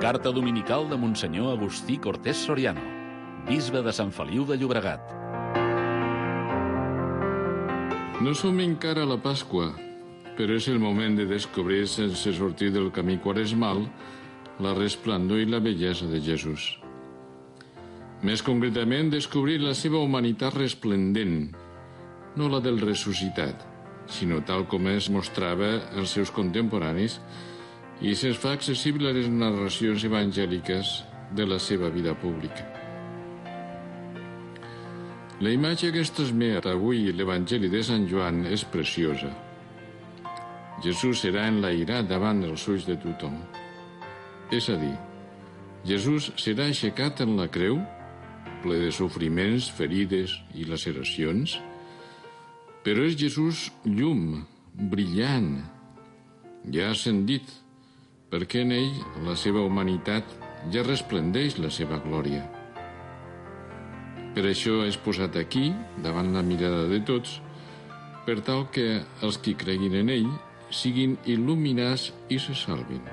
Carta dominical de Monsenyor Agustí Cortés Soriano, bisbe de Sant Feliu de Llobregat. No som encara a la Pasqua, però és el moment de descobrir, sense sortir del camí quaresmal, la resplendor i la bellesa de Jesús. Més concretament, descobrir la seva humanitat resplendent, no la del ressuscitat, sinó tal com es mostrava als seus contemporanis i se'ns fa accessible a les narracions evangèliques de la seva vida pública. La imatge que es transmet avui l'Evangeli de Sant Joan és preciosa. Jesús serà enlairat davant dels ulls de tothom. És a dir, Jesús serà aixecat en la creu, ple de sofriments, ferides i laceracions, però és Jesús llum, brillant, ja ascendit, perquè en ell, la seva humanitat, ja resplendeix la seva glòria. Per això és posat aquí, davant la mirada de tots, per tal que els qui creguin en ell siguin il·luminats i se salvin.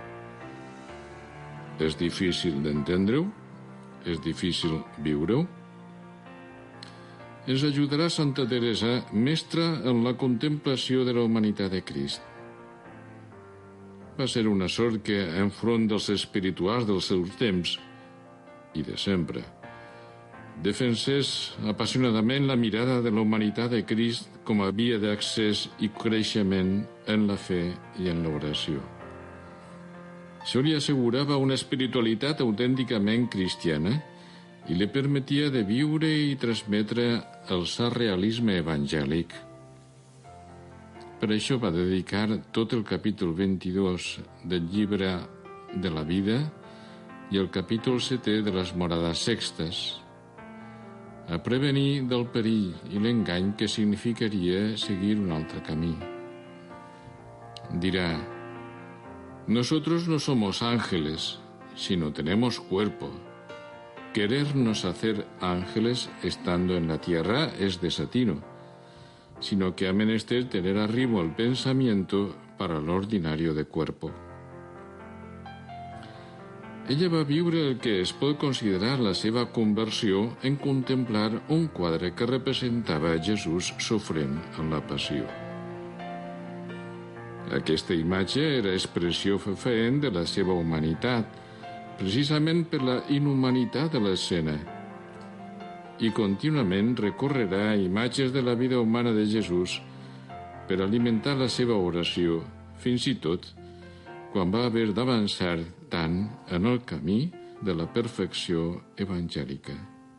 És difícil d'entendre-ho? És difícil viure-ho? Ens ajudarà Santa Teresa, mestra en la contemplació de la humanitat de Crist. Va ser una sort que, enfront dels espirituals dels seus temps, i de sempre, defensés apassionadament la mirada de la humanitat de Crist com a via d'accés i creixement en la fe i en l'oració. Això li assegurava una espiritualitat autènticament cristiana i li permetia de viure i transmetre el sa realisme evangèlic. Per això va dedicar tot el capítol 22 del llibre de la vida i el capítol 7 de les morades sextes a prevenir del perill i l'engany que significaria seguir un altre camí. Dirá: nosotros no somos ángeles, sino tenemos cuerpo. Querernos hacer ángeles estando en la tierra es desatino, sino que ha menester tener arrimo el pensamiento para el ordinario de cuerpo. Ella va viure el que es pot considerar la seva conversió en contemplar un quadre que representava Jesús sofrent en la passió. Aquesta imatge era expressió fefaent de la seva humanitat, precisament per la inhumanitat de l'escena, i contínuament recorrerà imatges de la vida humana de Jesús per alimentar la seva oració, fins i tot quan va haver d'avançar tant en el camí de la perfecció evangèlica.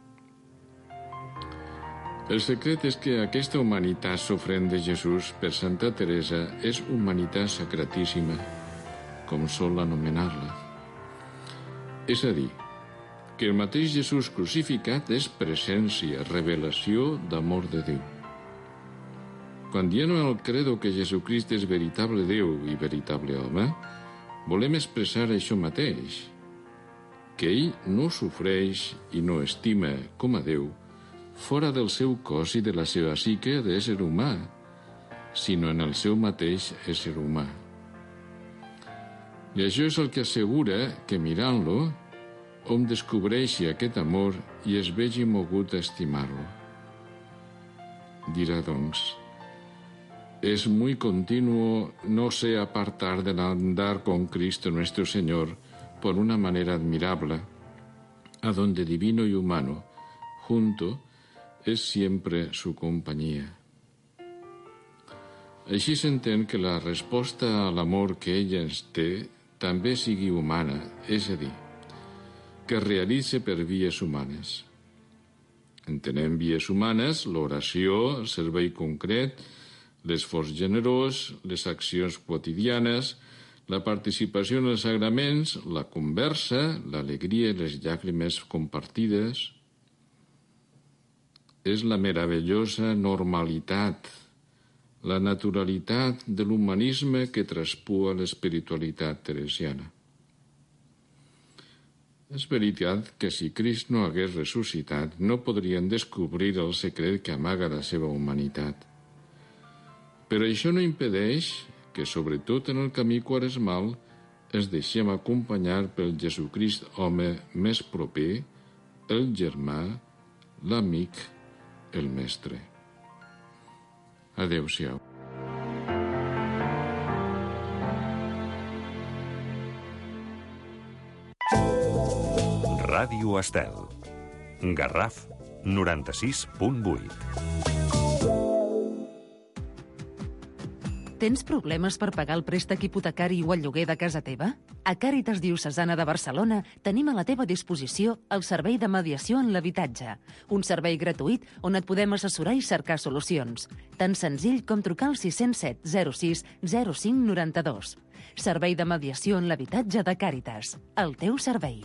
El secret és que aquesta humanitat sofrent de Jesús per Santa Teresa és humanitat sacratíssima, com sol anomenar-la. És a dir, que el mateix Jesús crucificat és presència, revelació d'amor de Déu. Quan diem al credo que Jesucrist és veritable Déu i veritable home, volem expressar això mateix, que ell no sofreix i no estima com a Déu fora del seu cos i de la seva psique d'ésser humà, sinó en el seu mateix ésser humà. I això és el que assegura que mirant-lo hom descobreixi aquest amor i es vegi mogut a estimar-lo. Dirà, doncs, es muy continuo no sé apartar del andar con Cristo nuestro Señor por una manera admirable, a donde divino y humano, junto, es siempre su compañía. Així s'entén que la resposta a l'amor que ella ens té també sigui humana, és a dir, que es realitze per vies humanes. Entenem vies humanes l'oració, el servei concret, l'esforç generós, les accions quotidianes, la participació en els sagraments, la conversa, l'alegria i les llàgrimes compartides. És la meravellosa normalitat, la naturalitat de l'humanisme que traspua l'espiritualitat teresiana. És veritat que si Crist no hagués ressuscitat, no podrien descobrir el secret que amaga la seva humanitat. Però això no impedeix que, sobretot en el camí quaresmal, es deixem acompanyar pel Jesucrist home més proper, el germà, l'amic, el mestre. Adéu-siau. Ràdio Estel. Garraf 96.8. Tens problemes per pagar el préstec hipotecari o el lloguer de casa teva? A Càritas Diocesana de Barcelona tenim a la teva disposició el servei de mediació en l'habitatge, un servei gratuït on et podem assessorar i cercar solucions. Tan senzill com trucar al 607 06 05 92. Servei de mediació en l'habitatge de Càritas. El teu servei.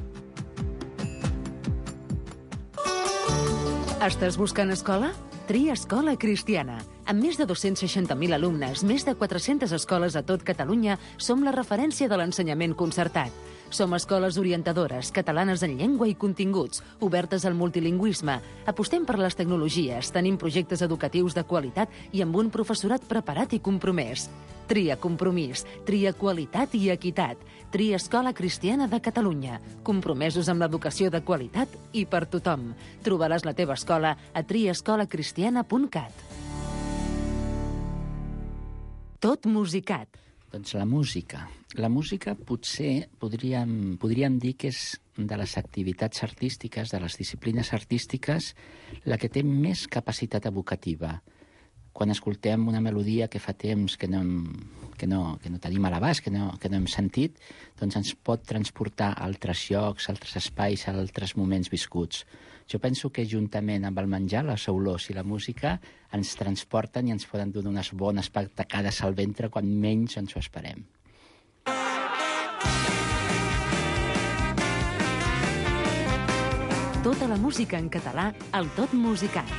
Estàs buscant escola? Tria Escola Cristiana. Amb més de 260.000 alumnes, més de 400 escoles a tot Catalunya, som la referència de l'ensenyament concertat. Som escoles orientadores, catalanes en llengua i continguts, obertes al multilingüisme. Apostem per les tecnologies, tenim projectes educatius de qualitat i amb un professorat preparat i compromès. Tria compromís, tria qualitat i equitat. Tria Escola Cristiana de Catalunya. Compromesos amb l'educació de qualitat i per tothom. Trobaràs la teva escola a triaescolacristiana.cat. Tot musicat. Doncs la música. La música potser podríem dir que és de les activitats artístiques, de les disciplines artístiques, la que té més capacitat evocativa. Quan escoltem una melodia que fa temps que no tenim a l'abast, que no hem sentit, doncs ens pot transportar a altres llocs, a altres espais, a altres moments viscuts. Jo penso que juntament amb el menjar, les olors i la música ens transporten i ens poden donar unes bones patacades al ventre quan menys ens ho esperem. Tota la música en català al Tot Musicat.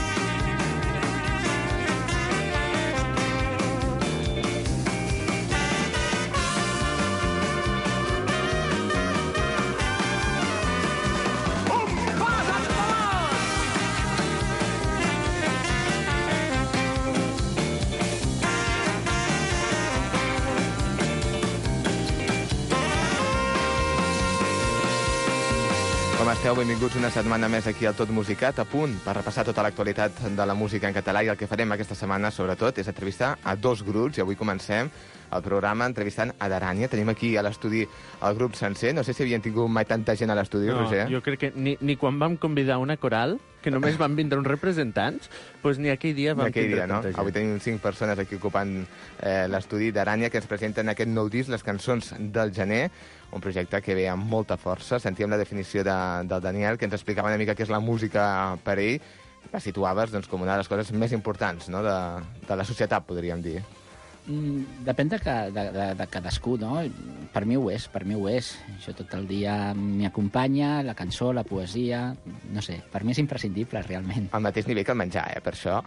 Com esteu? Benvinguts una setmana més aquí al Tot Musicat, a punt per repassar tota l'actualitat de la música en català, i el que farem aquesta setmana, sobretot, és entrevistar a dos grups, i avui comencem el programa entrevistant a Darània. Tenim aquí a l'estudi el grup sencer. No sé si havien tingut mai tanta gent a l'estudi, Roger. Jo crec que ni quan vam convidar una coral, que només van vindre uns representants, doncs ni aquell dia vam tindre tanta gent. Avui tenim 5 persones aquí ocupant l'estudi d'Arània, que ens presenten aquest nou disc, Les cançons del gener, un projecte que ve amb molta força. Sentíem la definició del Daniel, que ens explicava una mica què és la música per ell. La situaves doncs, com una de les coses més importants, no?, de la societat, podríem dir. Depèn de cadascú, no? Per mi ho és. Això tot el dia m'hi acompanya, la cançó, la poesia... No sé, per mi és imprescindible, realment. Al mateix nivell que el menjar, per això.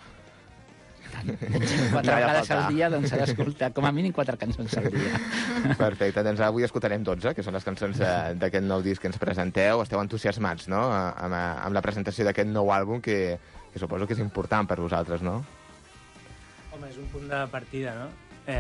Doncs 4 vegades al dia, doncs s'ha d'escoltar com a mínim 4 cançons al dia. Perfecte, doncs avui escoltarem 12, que són les cançons d'aquest nou disc que ens presenteu. Esteu entusiasmats, no?, amb la presentació d'aquest nou àlbum, que suposo que és important per vosaltres, no? Home, és un punt de partida, no?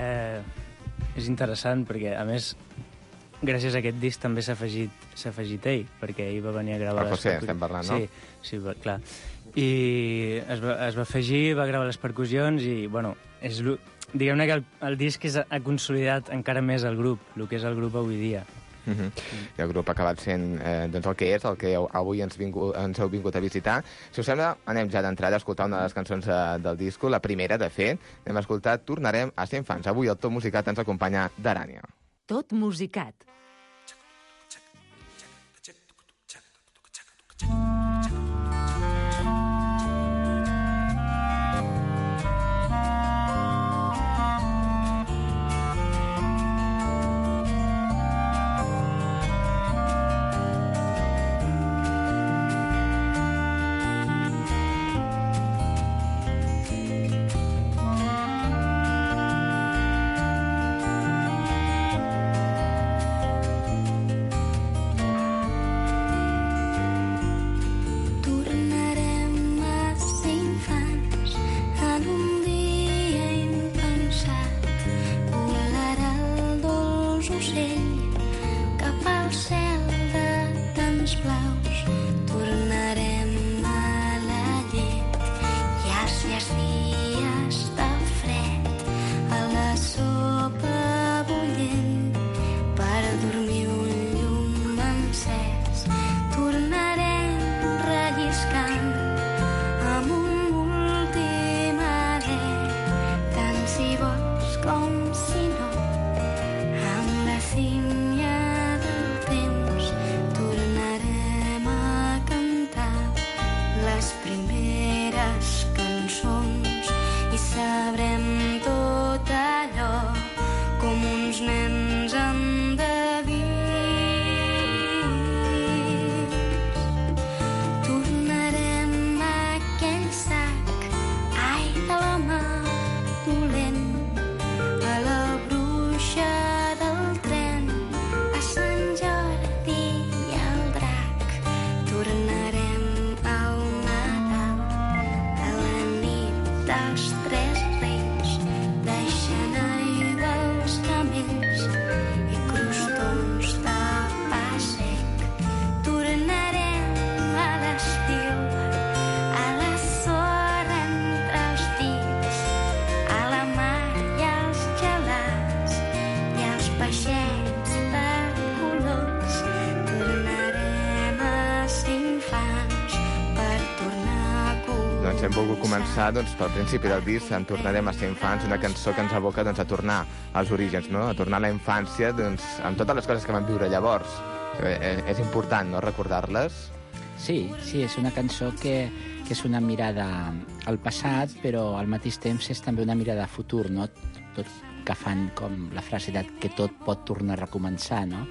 És interessant perquè, a més, gràcies a aquest disc també s'ha afegit ell, perquè ell va venir a gravar... El José, estem parlant, no? Sí, clar. I es va afegir, va gravar les percussions i, bueno, diguem-ne que el disc ha consolidat encara més el grup, el que és el grup avui dia. I el grup ha acabat sent doncs el que és, el que avui ens heu vingut a visitar. Si us sembla, anem ja d'entrada a escoltar una de les cançons del disco, la primera, de fet. Anem a escoltar Tornarem a ser infants. Avui al Tot Musicat ens acompanya Darània. Tot Musicat. el cel de tants blaus, tornarem a la llet i els llargs dies de fred, a la sopa bullent per dormir un llum encès. Tornarem relliscant amb un últim adé, tant si vols com si no, amb la sínia del temps tornarem a cantar les primeres cançons i sabrem tot allò com uns nens endevins. Tornarem a aquell sac, ai, de la mà dolent, a la bruixa del tren, a Sant Jordi i al drac. Tornarem al Nadal, a la nit dels Tres Reis, deixant aigua als camells i crostons de pa sec. Tornarem a l'estiu, a la sorra entre els dits, a la mar i als gelats i als peixets de colors. Tornarem a ser infants per tornar a colors. Doncs hem volgut començar pel principi del disc, En tornarem a ser infants, una cançó que ens aboca a tornar als orígens, no? A tornar a la infància amb totes les coses que vam viure llavors. És important, no?, recordar-les. Sí, és una cançó que és una mirada al passat, però al mateix temps és també una mirada a futur, no? Tot agafant com la frase que tot pot tornar a recomençar, no?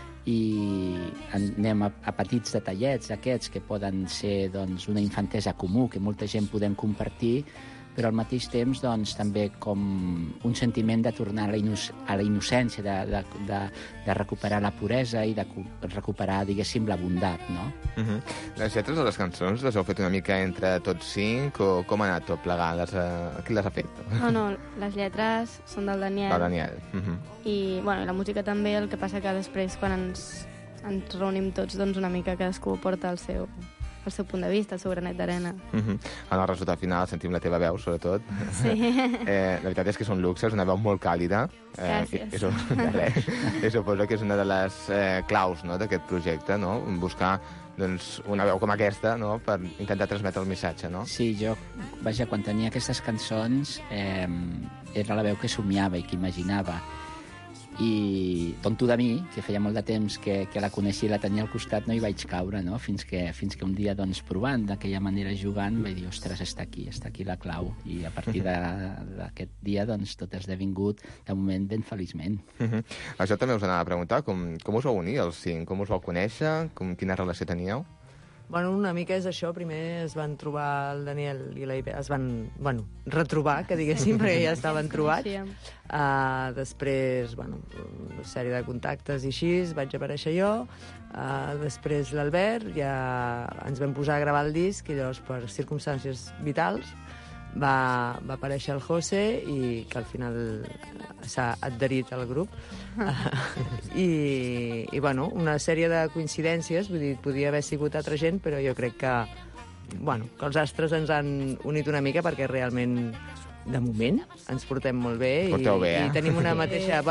I anem a petits detallets d'aquests que poden ser doncs, una infantesa comú, que molta gent podem compartir, però al mateix temps doncs, també com un sentiment de tornar a la innocència, de recuperar la puresa i de recuperar, diguéssim, la bondat, no? Les lletres de les cançons les heu fet una mica entre tots 5 o com ha anat tot plegat? Qui les ha fet? No, les lletres són del Daniel. Del Daniel. I la música també, el que passa que després quan ens reunim tots, doncs una mica cadascú porta el seu punt de vista, el seu granet d'arena. En el resultat final sentim la teva veu, sobretot. Sí. La veritat és que són luxes, una veu molt càlida. Gràcies. I suposo que és una de les claus, no?, d'aquest projecte, no?, buscar una veu com aquesta, no?, per intentar transmetre el missatge, no? Sí, jo, quan tenia aquestes cançons era la veu que somiava i que imaginava. I tonto de mi, que feia molt de temps que la coneixia i la tenia al costat, no hi vaig caure, no? Fins que un dia, doncs, provant d'aquella manera, jugant, vaig dir, ostres, està aquí la clau. I a partir d'aquest dia, doncs, tot ha esdevingut, de moment, ben feliçment. Això també us anava a preguntar, com us vau unir, els 5? Com us vau conèixer? Quina relació teníeu? Bueno, una mica és això. Primer es van trobar el Daniel i la Iber, es van, retrobar, que diguéssim, perquè ja estaven trobats. Després, una sèrie de contactes i així, vaig aparèixer jo. Després l'Albert, ja ens vam posar a gravar el disc i llavors, per circumstàncies vitals, va aparèixer el José i que al final s'ha adherit al grup. I una sèrie de coincidències, vull dir, podia haver sigut altra gent, però jo crec que els astres ens han unit una mica perquè realment, de moment, ens portem molt bé i tenim una mateixa...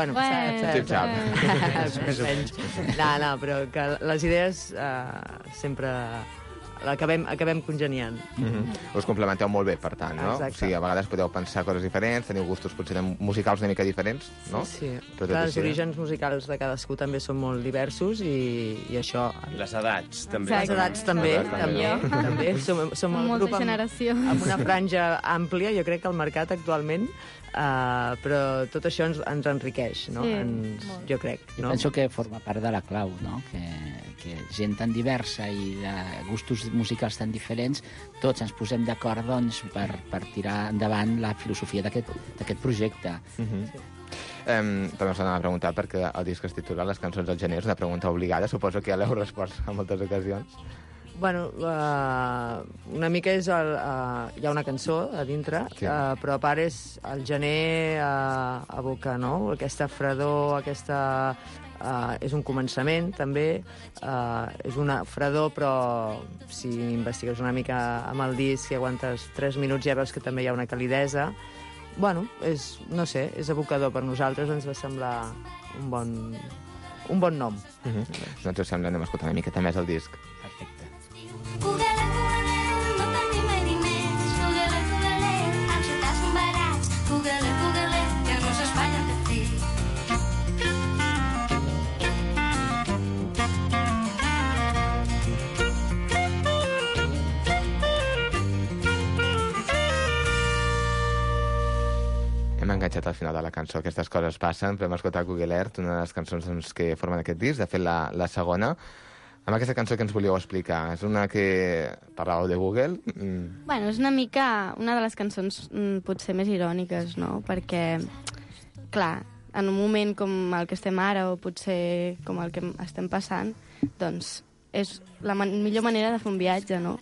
No, però que les idees sempre acabem congeniant. Us complementeu molt bé, per tant, no? Exacte. O sigui, a vegades podeu pensar coses diferents, teniu gustos potser musicals una mica diferents, no? Sí. Els orígens musicals de cadascú també són molt diversos i això... I les edats, també. Les edats també. Som el grup amb una franja àmplia, jo crec que el mercat actualment, però tot això ens enriqueix, no? Jo crec. Jo penso que forma part de la clau, no? Que gent tan diversa i de gustos musicals tan diferents, tots ens posem d'acord, doncs, per tirar endavant la filosofia d'aquest projecte. També us anava a preguntar perquè el disc es titula Les cançons del gener, és una pregunta obligada, suposo que ja l'heu respost en moltes ocasions. Bueno, una mica és... hi ha una cançó a dintre, sí. Però a part és el gener evoca, no? Aquesta fredor, aquesta... és un començament, també. És una fredor, però si investigues una mica amb el disc i aguantes 3 minuts ja veus que també hi ha una calidesa. Bueno, no sé, és evocador per nosaltres, ens va semblar un bon nom. Doncs us sembla, anem a escoltar una miqueta més el disc. Perfecte. Cugalé, no tenim mai diners. Cugalé, amb ciutats són barats. Cugalé, que no s'espatllen de fer. Hem enganxat al final de la cançó. Aquestes coses passen, però hem escoltat Google Earth, una de les cançons que formen aquest disc, de fet la segona. Amb aquesta cançó que ens volíeu explicar, és una que parlàveu de Google? Bueno, és una mica una de les cançons potser més iròniques, no? Perquè, clar, en un moment com el que estem ara, o potser com el que estem passant, doncs és la millor manera de fer un viatge, no?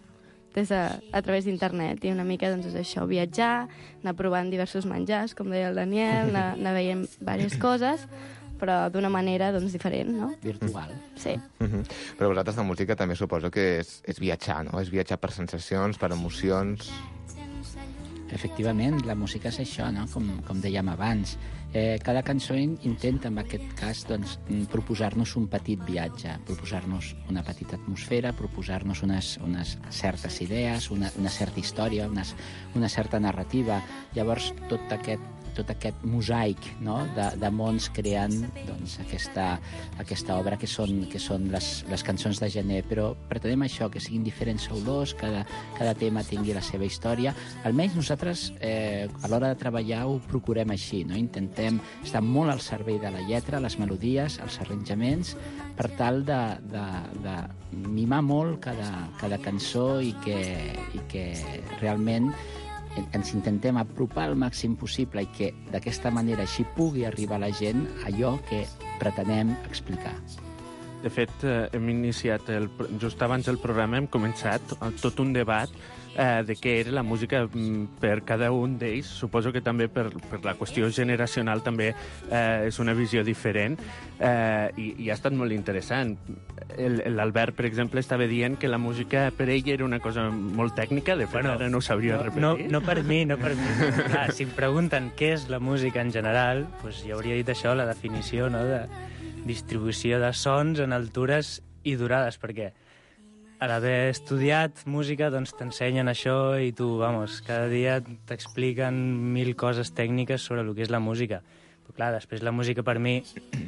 A través d'internet, i una mica doncs, és això, viatjar, anar provant diversos menjars, com deia el Daniel, anar veient diverses coses, però d'una manera doncs, diferent, no? Virtual. Sí. Però vosaltres la música també suposo que és viatjar, no? És viatjar per sensacions, per emocions... Efectivament, la música és això, no? Com dèiem abans. Cada cançó intenta, en aquest cas, doncs, proposar-nos un petit viatge, proposar-nos una petita atmosfera, proposar-nos unes certes idees, una certa història, una certa narrativa. Llavors, tot aquest mosaic, no? de mons creant doncs, aquesta obra que són les cançons de gener, però pretenem això, que siguin diferents olors, cada tema tingui la seva història. Almenys nosaltres a l'hora de treballar ho procurem així, no? Intentem estar molt al servei de la lletra, les melodies, els arranjaments, per tal de mimar molt cada cançó i que realment ens intentem apropar al màxim possible i que d'aquesta manera així pugui arribar a la gent allò que pretenem explicar. De fet, hem iniciat, just abans del programa, hem començat tot un debat de què era la música per cada un d'ells. Suposo que també per la qüestió generacional també és una visió diferent i ha estat molt interessant. L'Albert, per exemple, estava dient que la música per ell era una cosa molt tècnica, de fet ara no ho sabria repetir. No per mi. Clar, si em pregunten què és la música en general, doncs jo hauria dit això, la definició, no?, de distribució de sons en altures i durades, perquè a l'haver estudiat música doncs t'ensenyen això i tu, vamos, cada dia t'expliquen 1000 coses tècniques sobre el que és la música. Però clar, després la música per mi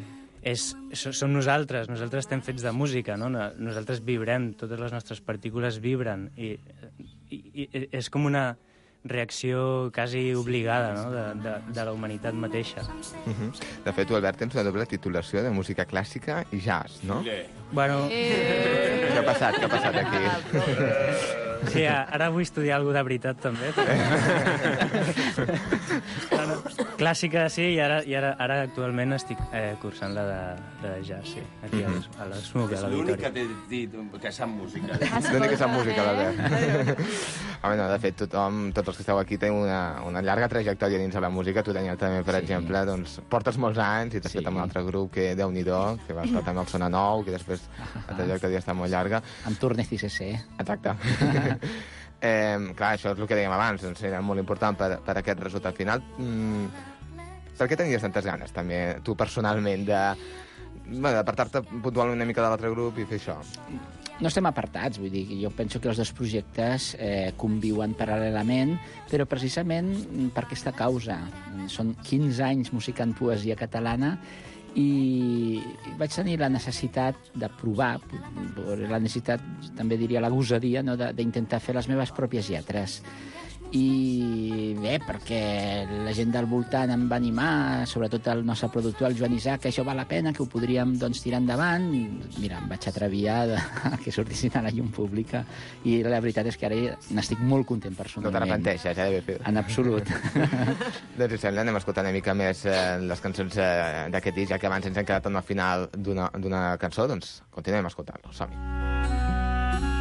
som nosaltres estem fets de música, no? Nosaltres vibrem, totes les nostres partícules vibren i és com una reacció quasi obligada, no?, de la humanitat mateixa. De fet, tu, Albert, tens una doble titulació de música clàssica i jazz, no? Bueno... Què ha passat aquí? Sí, ara vull estudiar alguna de veritat, també. Clàssica, sí, i ara actualment estic cursant la de jazz, sí, aquí a l'Smook, a la Victòria. És l'únic que t'he dit que sap música. L'únic que sap música, l'Albert. Home, no, de fet, tots els que esteu aquí teniu una llarga trajectòria dins de la música. Tu, Daniel, també, per exemple, doncs, portes molts anys i t'has fet amb un altre grup que, Déu-n'hi-do, que va estar també al Sona Nou, que després la trajectòria està molt llarga. Amb Turnes i CC. Exacte. Clar, això és el que dèiem abans, doncs era molt important per aquest resultat final. Per què tenies tantes ganes, també, tu personalment, d'apartar-te puntualment una mica de l'altre grup i fer això? No estem apartats, vull dir, jo penso que els dos projectes conviuen paral·lelament, però precisament per aquesta causa. Són 15 anys musicant poesia catalana i vaig tenir la necessitat de provar, la necessitat, també diria la gosadia, no?, d'intentar fer les meves pròpies lletres. I bé, perquè la gent del voltant em va animar, sobretot el nostre productor, el Joan Isaac, que això val la pena, que ho podríem doncs, tirar endavant. Mira, em vaig atrevir a que sortissin a la llum pública i la veritat és que ara n'estic molt content personalment. No t'arrepenteixes, d'haver fet. En absolut. Doncs, si sembla, anem a escoltar una mica més les cançons d'aquest disc, ja que abans ens hem quedat al final d'una cançó, doncs continuem escoltant-lo. Som-hi.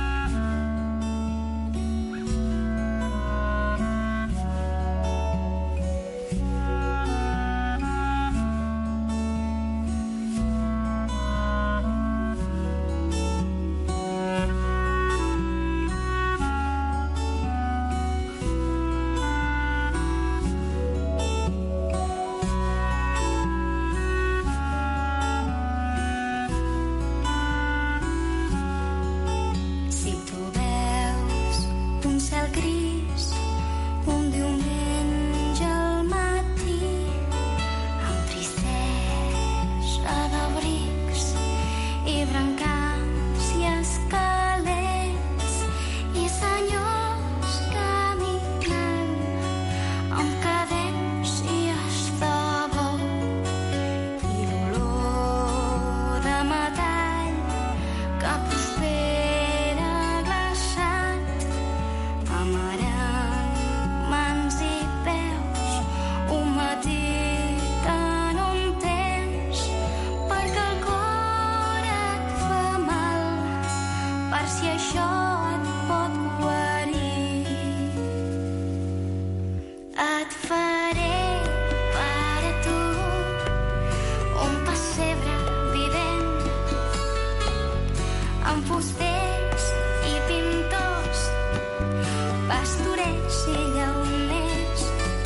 amb fusters i pintors, pastorets i llauners,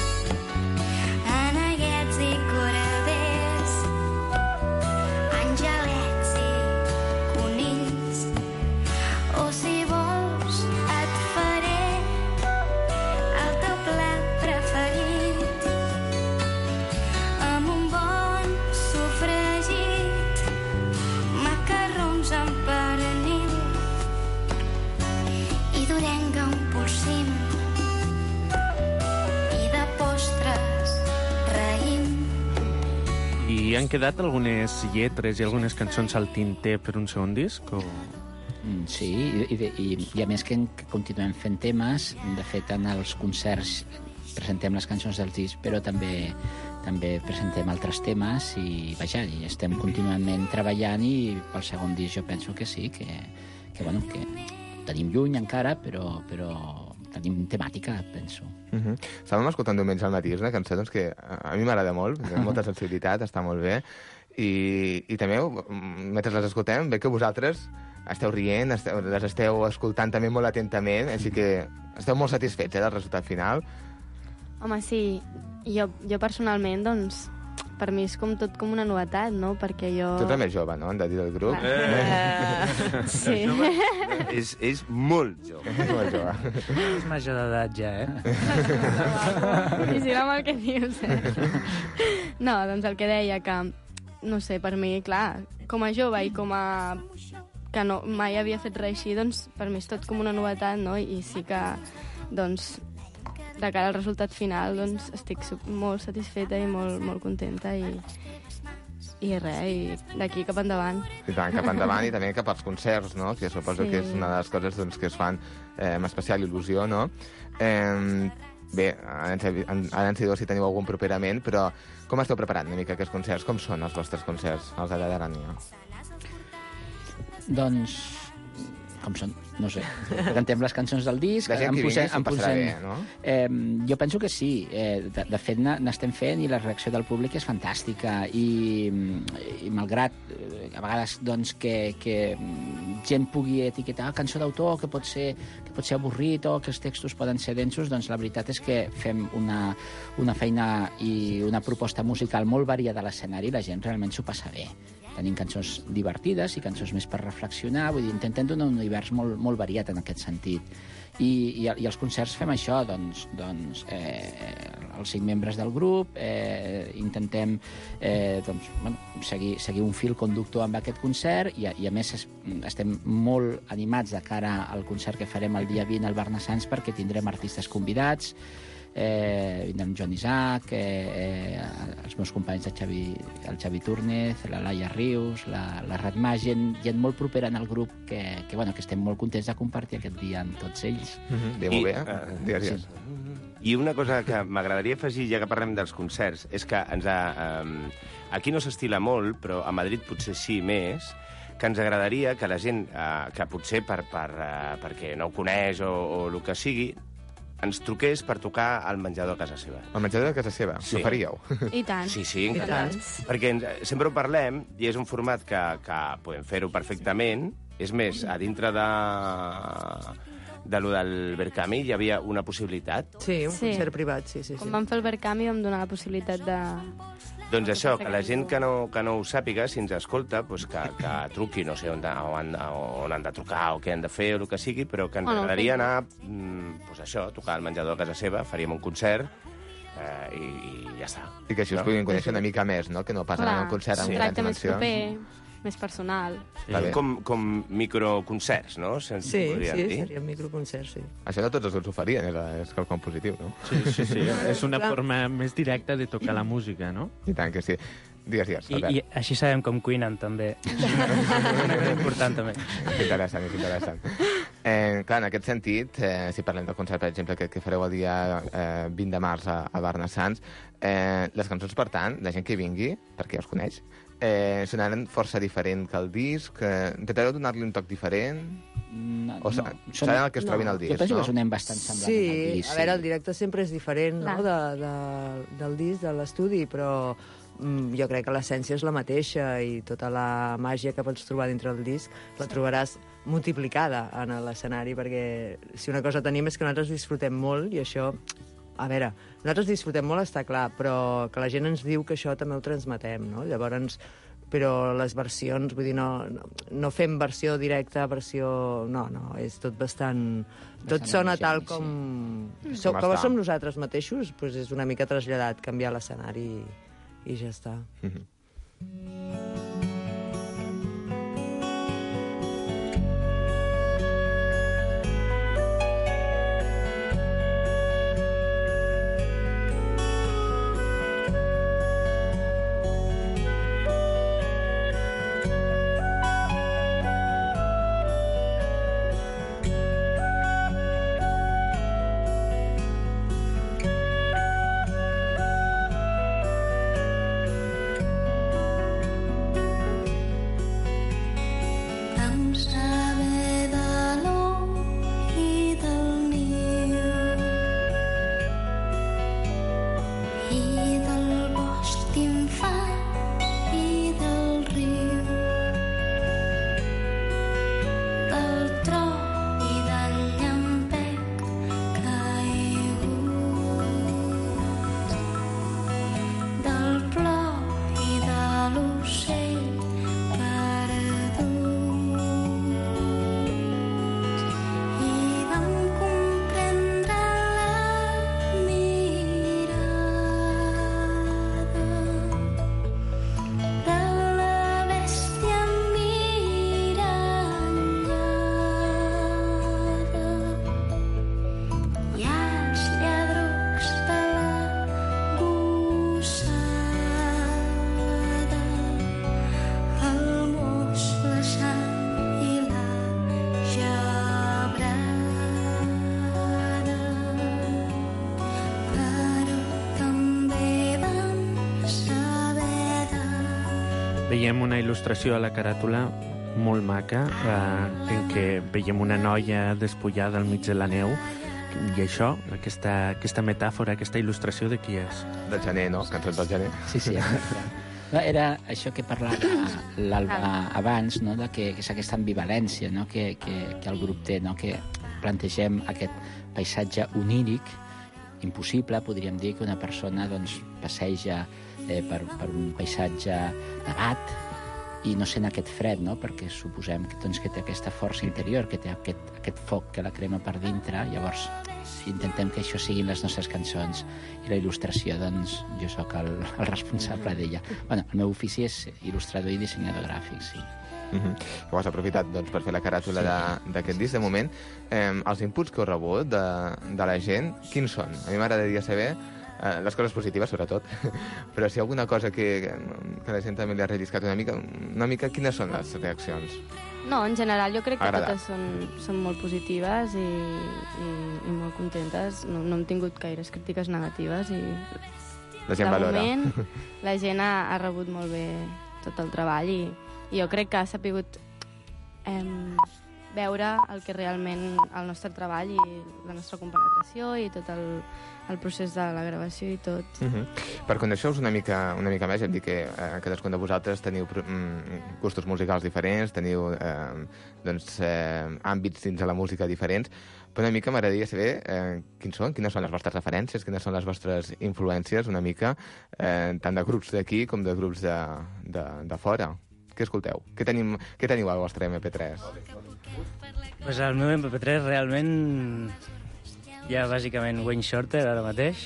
aneguets i coraders, angelets i conills, o si vols et faré el teu plat preferit amb un bon sofregit, macarrons amb pernil i d'orenga un polsim i de postres raïm. I han quedat algunes lletres i algunes cançons al tinter per un segon disc? O... Sí, i a més que continuem fent temes. De fet, en els concerts presentem les cançons del disc, però també presentem altres temes i, vaja, i estem contínuament treballant i pel segon disc jo penso que sí, que tenim lluny encara, però tenim temàtica, penso. Estàvem escoltant diumenge al matí, és una cançó doncs, que a mi m'agrada molt, té molta sensibilitat, està molt bé, i també, mentre les escoltem, veig que vosaltres esteu rient, les esteu escoltant també molt atentament, així que esteu molt satisfets del resultat final. Home, sí, jo personalment, doncs, per mi és com tot com una novetat, no? Perquè jo... Tu ets la més jove, no?, hem de dir del grup. Sí. És molt jove. Molt jove. És major d'edat ja, Vigila amb el que dius, No, doncs el que deia, que, no sé, per mi, clar, com a jove i com a... que no, mai havia fet res així, doncs per mi és tot com una novetat, no? I sí que, doncs, de cara al resultat final, doncs estic molt satisfeta i molt, molt contenta i res, i d'aquí cap endavant. I tant, cap endavant i també cap als concerts, no?, que suposo que és una de les coses doncs, que es fan amb especial il·lusió, no? Bé, ara ens direu si teniu algun properament, però com esteu preparant una mica aquests concerts? Com són els vostres concerts, els de l'Arània? Doncs, com són? No sé. Cantem les cançons del disc. La gent que vingui s'ho passarà bé, no? Jo penso que sí. De fet, n'estem fent i la reacció del públic és fantàstica. I malgrat, a vegades, doncs, que gent pugui etiquetar cançó d'autor, que pot ser avorrit o que els textos poden ser densos, doncs la veritat és que fem una feina i una proposta musical molt variada a l'escenari i la gent realment s'ho passa bé. Tenim cançons divertides i cançons més per reflexionar, vull dir, intentem donar un univers molt variat en aquest sentit. I als concerts fem això, doncs els 5 membres del grup intentem seguir un fil conductor amb aquest concert i a més estem molt animats de cara al concert que farem el dia 20 al Barnassans perquè tindrem artistes convidats, vindrem Joan Isaac, els meus companys el Xavi Túrnez, la Laia Rius, la Ratmà, gent molt propera en el grup que estem molt contents de compartir aquest dia amb tots ells. Molt bé, digues. I una cosa que m'agradaria afegir, ja que parlem dels concerts, és que aquí no s'estila molt, però a Madrid potser sí més, que ens agradaria que la gent, que potser perquè no ho coneix o el que sigui, ens truqués per tocar al menjador a casa seva. Al menjador a casa seva? Sí. Ho faríeu? I tant. Sí, encantats. Perquè sempre ho parlem i és un format que podem fer-ho perfectament. És més, a dintre de lo del Berkami hi havia una possibilitat. Sí, un concert privat, sí. Quan vam fer el Berkami vam donar la possibilitat de... Doncs això, que la gent que no ho sàpiga, si ens escolta, doncs que truqui, no sé on han de trucar o què han de fer o el que sigui, però que ens agradaria anar, doncs això, tocar al menjador a casa seva, faríem un concert i ja està. I que així us puguin conèixer una mica més, no? Que no pas anar a un concert amb grans dimensions. Proper, més personal. Com microconcerts, no? Sí, seria un microconcert, sí. Això no tots els grups ho farien, és quelcom positiu, no? Sí. És una forma més directa de tocar la música, no? I tant que sí. Digues, Albert. I així sabem com cuinen, també. Una cosa important, també. És interessant. Clar, en aquest sentit, si parlem del concert, per exemple, que fareu el dia 20 de març a Barnassans, les cançons, per tant, la gent que vingui, perquè ja els coneix, sonaran força diferent que el disc. Intentareu donar-li un toc diferent? O seran el que es trobin al disc, no? Jo penso que sonem bastant semblants al disc. A veure, el directe sempre és diferent, no?, del disc, de l'estudi, però jo crec que l'essència és la mateixa i tota la màgia que pots trobar dintre del disc la trobaràs multiplicada en l'escenari, perquè si una cosa tenim és que nosaltres disfrutem molt i això, a veure, nosaltres disfrutem molt, està clar, però que la gent ens diu que això també ho transmetem, no? Llavors, però les versions, vull dir, no fem versió directa, versió... No, és tot bastant... Tot sona tal com... Com som nosaltres mateixos, doncs és una mica traslladat, canviar l'escenari i ja està. Veiem una il·lustració a la caràtula molt maca, en què veiem una noia despullada al mig de la neu, i això, aquesta metàfora, aquesta il·lustració de qui és? Del gener, no? Cançons del gener. Sí. No, era això que parlava l'Alba abans, no? De que és aquesta ambivalència, no? que el grup té, no? Que plantegem aquest paisatge oníric, impossible, podríem dir, que una persona doncs, passeja per un paisatge nevat i no sent aquest fred, no? Perquè suposem que té aquesta força interior, que té aquest foc que la crema per dintre. Llavors intentem que això siguin les nostres cançons i la il·lustració, doncs, jo sóc el responsable d'ella. Bueno, el meu ofici és il·lustrador i dissenyador gràfic, sí. Ho has aprofitat doncs, per fer la caràtula d'aquest disc. De moment, els inputs que heu rebut de la gent, quins són? A mi m'agradaria saber les coses positives, sobretot, però si hi ha alguna cosa que la gent també li ha relliscat una mica, quines són les reaccions? No, en general jo crec que totes són molt positives i molt contentes. No hem tingut gaires crítiques negatives i la gent valora. De moment la gent ha rebut molt bé tot el treball i jo crec que ha sapigut veure el que realment el nostre treball i la nostra compenetració i tot el procés de la gravació i tot. Per conèixer-vos una mica més, hem dit que cadascun de vosaltres teniu gustos musicals diferents, teniu àmbits dins de la música diferents, però una mica m'agradaria saber quines són les vostres referències, quines són les vostres influències, una mica, tant de grups d'aquí com de grups de fora. Què escolteu? Què teniu al vostre MP3? Pues el meu MP3 realment hi ha bàsicament Wayne Shorter ara mateix.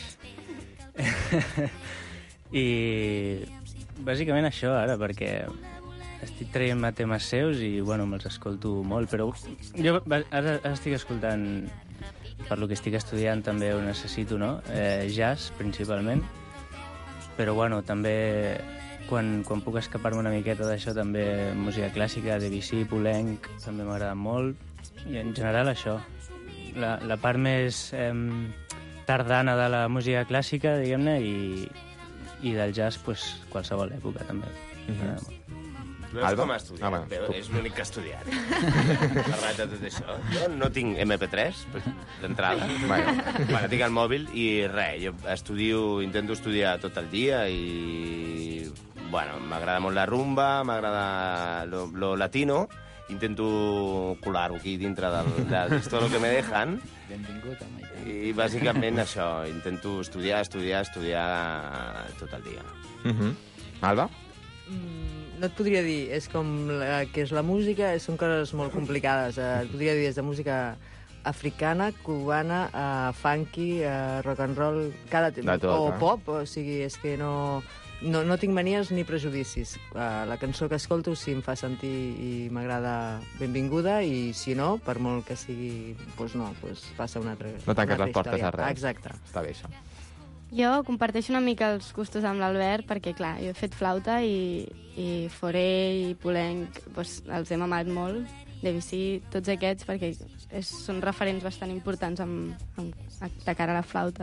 I bàsicament això ara, perquè estic traient temes seus i bueno, me'ls escolto molt, però jo ara estic escoltant, per lo que estic estudiant també ho necessito, no? Jazz, principalment, però bueno, també quan puc escapar-me una miqueta d'això, també música clàssica, Debussy, Poulenc, també m'agrada molt, i en general això. La part més tardana de la música clàssica, diguem-ne, i del jazz, pues, qualsevol època, també. Alba? Com ha estudiat? És l'únic que ha estudiat. Parlat de tot això. Jo no tinc MP3, d'entrada. Bueno, tinc el mòbil i res. Jo intento estudiar tot el dia i bueno, m'agrada molt la rumba, m'agrada lo latino, intento colar-ho aquí dintre del esto lo que me dejan. Benvingut, home. I bàsicament això, intento estudiar tot el dia. Alba? No et podria dir, és com que és la música, són coses molt complicades. Et podria dir des de música africana, cubana, funky, rock and roll, o pop, o sigui, és que no tinc manies ni prejudicis. La cançó que escolto, si em fa sentir i m'agrada, benvinguda, i si no, per molt que sigui, doncs no, passa una altra història. No tanques les portes a res. Exacte. Està bé, això. Jo comparteixo una mica els gustos amb l'Albert perquè, clar, jo he fet flauta i Fauré i Poulenc doncs, els he mamat molt. Debussy, tots aquests, perquè són referents bastant importants de cara a la flauta.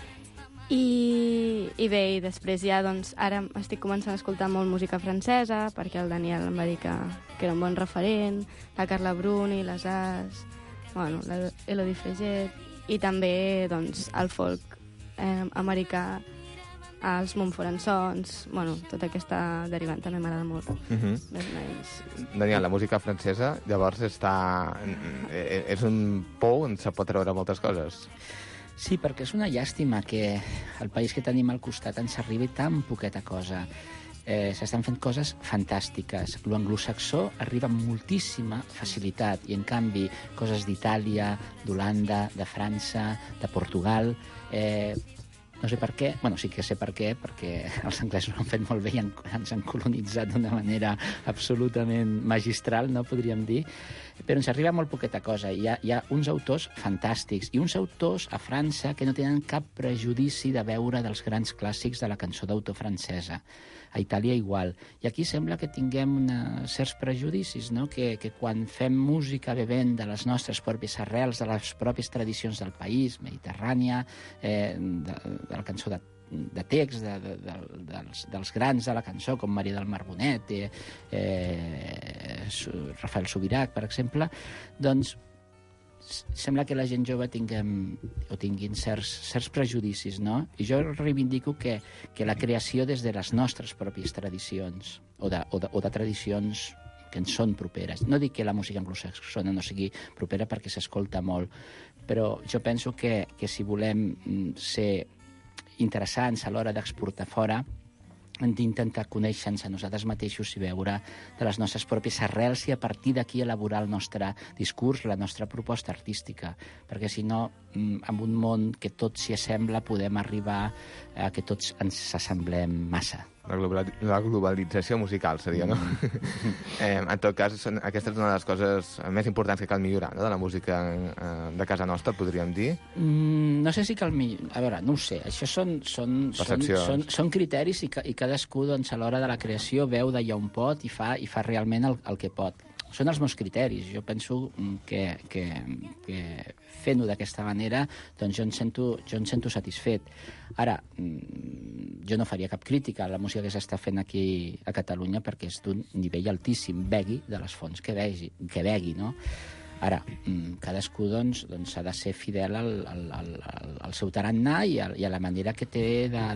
I bé, i després ja, doncs, ara estic començant a escoltar molt música francesa, perquè el Daniel em va dir que era un bon referent, la Carla Bruni, les As, bueno, l'Elodie Frégé, i també, doncs, el folk americà, els Montfort & Sons, bueno, tota aquesta derivant també m'agrada molt. Daniel, la música francesa, llavors és un pou on se pot treure moltes coses. Sí, perquè és una llàstima que el país que tenim al costat ens arribi tan poqueta cosa. S'estan fent coses fantàstiques. L'anglosaxó arriba amb moltíssima facilitat i, en canvi, coses d'Itàlia, d'Holanda, de França, de Portugal... No sé per què, bueno, sí que sé per què, perquè els anglesos ho han fet molt bé i ens han colonitzat d'una manera absolutament magistral, no podríem dir, però ens arriba molt poqueta cosa. Hi ha uns autors fantàstics i uns autors a França que no tenen cap prejudici de veure dels grans clàssics de la cançó d'autor francesa. A Itàlia igual. I aquí sembla que tinguem certs prejudicis, no? Que quan fem música bevent de les nostres pròpies arrels, de les pròpies tradicions del país, mediterrània, de la cançó de text, dels grans de la cançó, com Maria del Mar Bonet, Rafael Subirach, per exemple, doncs sembla que la gent jove tinguin certs prejudicis, no? I jo reivindico que la creació des de les nostres pròpies tradicions o de tradicions que ens són properes. No dic que la música anglosaxona no sigui propera perquè s'escolta molt, però jo penso que si volem ser interessants a l'hora d'exportar fora, hem d'intentar conèixer-nos a nosaltres mateixos i veure de les nostres pròpies arrels i a partir d'aquí elaborar el nostre discurs, la nostra proposta artística, perquè si no, en un món que tot s'hi assembla, podem arribar a que tots ens assemblem massa. La globalització musical seria, no? En tot cas, aquesta és una de les coses més importants que cal millorar, no?, de la música de casa nostra, podríem dir. No sé si cal millorar. A veure, no ho sé. Això són criteris i cadascú, doncs, a l'hora de la creació veu d'allà on pot i fa realment el que pot. Són els meus criteris. Jo penso que fent-ho d'aquesta manera, doncs jo em sento satisfet. Ara, jo no faria cap crítica a la música que s'està fent aquí a Catalunya perquè és d'un nivell altíssim, begui de les fonts que begui, no? Ara, cadascú doncs, ha de ser fidel al seu tarannà i a la manera que té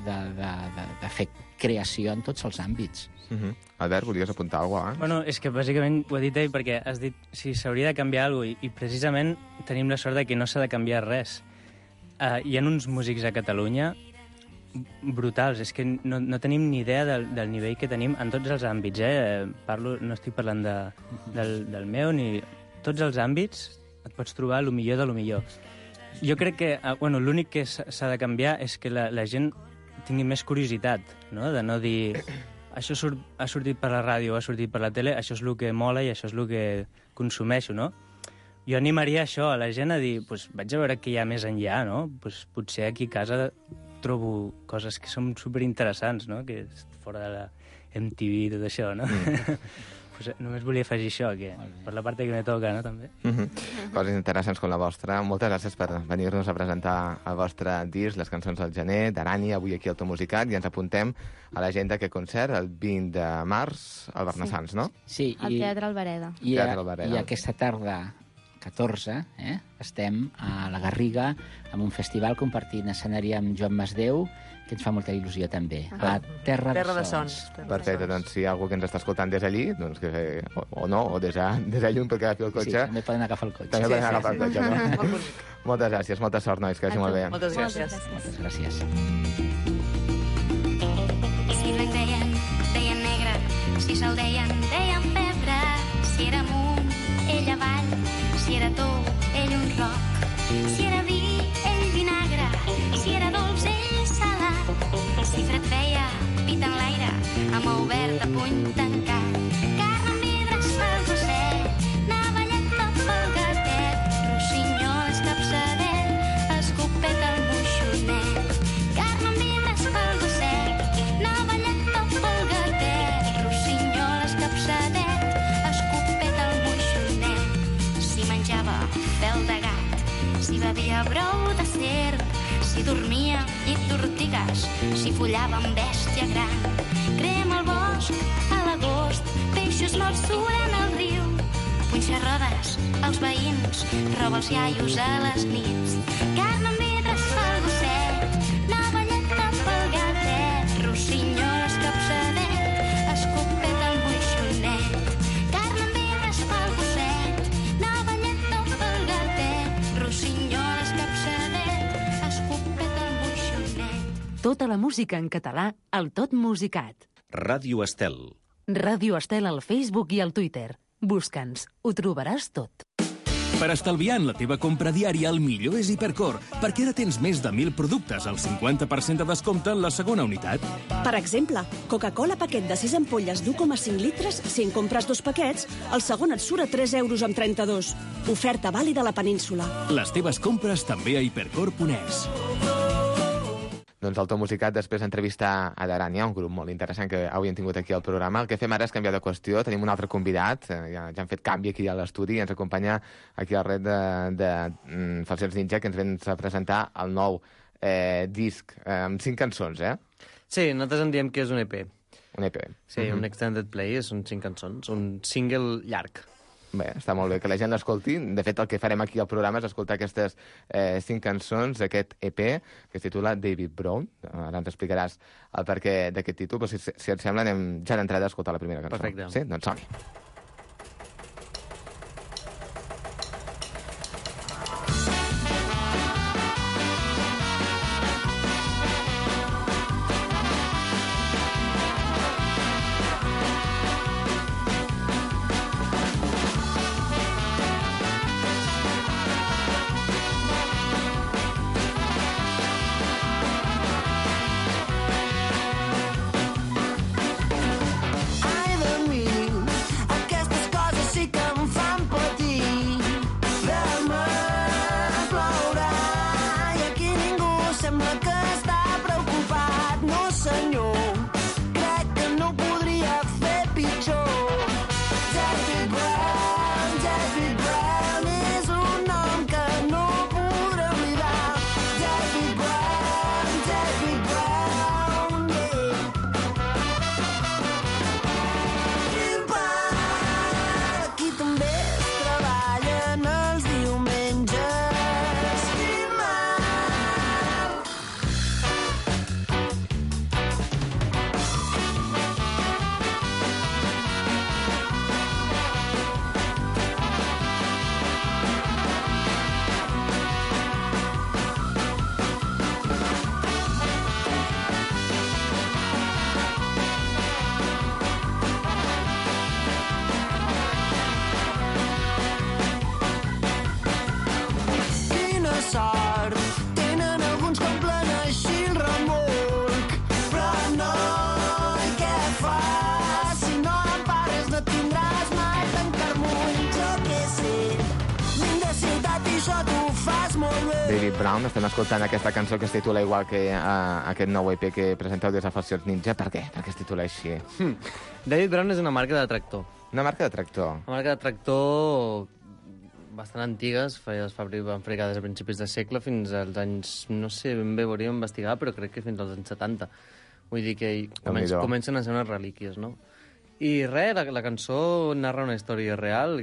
de fer creació en tots els àmbits. Albert, volies apuntar alguna cosa abans? Bueno, és que bàsicament ho he dit ell perquè has dit si s'hauria de canviar alguna cosa i precisament tenim la sort de que no s'ha de canviar res. Hi ha uns músics a Catalunya brutals, és que no tenim ni idea del nivell que tenim en tots els àmbits, no estic parlant del meu ni... Tots els àmbits et pots trobar el millor de lo millor. Jo crec que l'únic que s'ha de canviar és que la gent tingui més curiositat, no? De no dir això ha sortit per la ràdio o ha sortit per la tele, això és el que mola i això és el que consumeixo, no? Jo animaria això a la gent a dir, vaig a veure què hi ha més enllà, no? Potser aquí a casa trobo coses que són superinteressants, no? Que és fora de la MTV i tot això, no? Només volia afegir això, que per la part que me toca, no, també. Coses interessants com la vostra. Moltes gràcies per venir-nos a presentar el vostre disc, les cançons del gener, d'Aranya, avui aquí al To Musicat, i ens apuntem a l'agenda d'aquest concert, el 20 de març, al Bernassans, no? Sí. Al Teatre Albereda. I aquesta tarda 14, estem a la Garriga amb un festival compartint escenari amb Joan Masdeu, que ens fa molta il·lusió també. A Terra de Sons. Perfecte, doncs si hi ha algú que ens està escoltant des d'allí, doncs o no, o des de lluny perquè agafi el cotxe. Sí, també poden agafar el cotxe. També poden agafar el cotxe, no? Moltes gràcies, molta sort, nois, que vagi molt bé. Moltes gràcies. Moltes gràcies. Si blanc deien negre, si sol deien pebre, si era amunt, ell avall, si era tou, ell un roc, si era vi, ell vinagre, si era dolç, ell salat, si fred feia, pit en l'aire, amb obert a puny tancat, carn amb vidres pel gosset, navalleta pel gatet, rossinyol, escapçadet, escopet al moixonet, carn amb vidres pel gosset, navalleta pel gatet, rossinyol, escapçadet, escopet al moixonet, si menjava fel de gat, si bevia brou de serp, si dormia llit d'ortigues, si follava amb bèstia gran. Crema al bosc, a l'agost, peixos morts surant al riu, punxarrodes als veïns, roba els iaios a les nits. Carn amb vidres pel gosset, navalleta pel gatet, rossinyol, escapçadet, escopet al moixonet. Carn amb vidres pel gosset, navalleta pel gatet, rossinyol, escapçadet, escopet al moixonet. Tota la música en català al Tot Musicat. Ràdio Estel. Ràdio Estel al Facebook i al Twitter. Busca'ns, ho trobaràs tot. Per estalviar en la teva compra diària, el millor és Hipercor, perquè ara tens més de 1.000 productes al 50% de descompte en la segona unitat. Per exemple, Coca-Cola paquet de 6 ampolles d'1,5 litres, si en compres 2 paquets, el segon et surt a 3,32 €. Oferta vàlida a la península. Les teves compres també a hipercor.es. Doncs el Tot Musicat després entrevista a Darània, un grup molt interessant que avui hem tingut aquí al programa. El que fem ara és canviar de qüestió. Tenim un altre convidat, ja han fet canvi aquí a l'estudi, i ens acompanya aquí al red de Falsets Ninja, que ens ven a presentar el nou disc amb 5 cançons, Sí, nosaltres en diem que és un EP. Un EP. Sí, un extended play, són 5 cançons, un single llarg. Bé, està molt bé que la gent l'escolti. De fet, el que farem aquí al programa és escoltar aquestes 5 cançons d'aquest EP, que es titula David Brown. Ara ens explicaràs el perquè d'aquest títol, però si et sembla anem ja d'entrada a escoltar la primera cançó. Perfecte. Sí? Doncs som-hi. Ai de mi, aquestes coses sí que em fan patir. Demà plourà i aquí ningú sembla que està preocupat. No senyor, crec que no podria fer pitjor. David Brown és un nom que no podré oblidar. David Brown, yeah. Aquí també es treballen els diumenges. Quina sort tenen alguns que omplen així el remolc. Però noi, què fas? Si no en pares no tindràs mai tan carmull. Jo què sé, vinc de ciutat i això t'ho fas molt bé. David Brown, estem escoltant aquesta cançó que es titula igual que aquest nou EP que presenteu des de Falsets Ninja. Per què? Per què es titula així? David Brown és una marca de tractor. Una marca de tractor? Una marca de tractor bastant antigues, es van fabricar des de principis de segle fins als anys, no sé ben bé, hauríem investigar, però crec que fins als anys 70. Vull dir que comencen a ser unes relíquies, no? I res, la cançó narra una història real, que és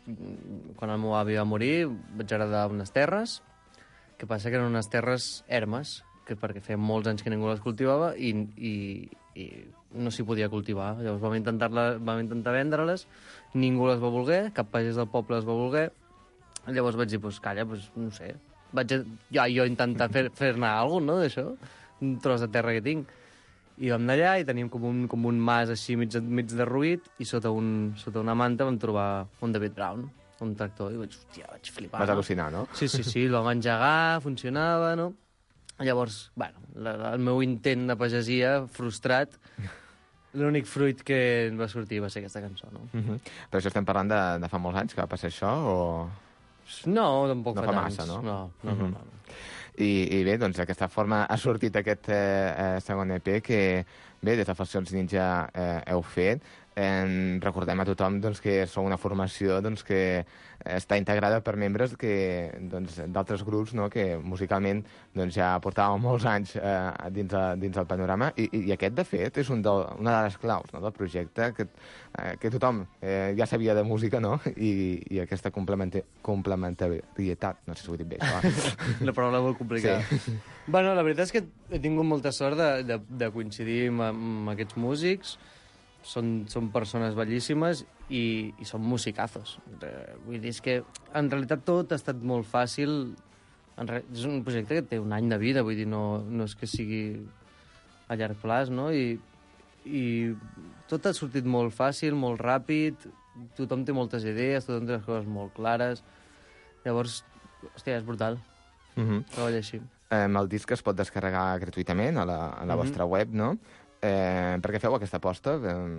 quan el meu avi va morir, vaig heredar unes terres, que passa que eren unes terres ermes, perquè feia molts anys que ningú les cultivava i no s'hi podia cultivar. Llavors vam intentar vendre-les, ningú les va voler, cap pagès del poble les va voler. Llavors vaig dir, pues, calla, pues, no sé, vaig jo intentar fer-ne alguna cosa, no, d'això, un tros de terra que tinc. I vam anar allà i teníem com un mas així mig derruït i sota una manta vam trobar un David Brown, un tractor, i vaig flipar. Vas al·lucinar, no? Sí, el vam engegar, funcionava, no? Llavors, bueno, el meu intent de pagesia frustrat, l'únic fruit que va sortir va ser aquesta cançó, no? Però això estem parlant de fa molts anys que va passar això, o...? No, tampoc no fa fa tants. massa, no? No. I bé, doncs d'aquesta forma ha sortit aquest segon EP que, bé, des de Faccions Ninja heu fet. Recordem a tothom doncs, que sou una formació doncs, que està integrada per membres d'altres grups, no? Que musicalment doncs, ja portàvem molts anys dins el panorama i aquest, de fet, és una de les claus, no? Del projecte que tothom ja sabia de música, no? I aquesta complementarietat, no sé si ho he dit bé. Una paraula molt complicada. Sí. Bueno, la veritat és que he tingut molta sort de coincidir amb aquests músics. Són persones bellíssimes i són musicazos. Vull dir, és que en realitat tot ha estat molt fàcil. És un projecte que té un any de vida, vull dir, no és que sigui a llarg plaç, no? I tot ha sortit molt fàcil, molt ràpid, tothom té moltes idees, tothom té les coses molt clares. Llavors, hòstia, és brutal. Treballa així. El disc es pot descarregar gratuïtament a la vostra web, no? Per què feu aquesta aposta?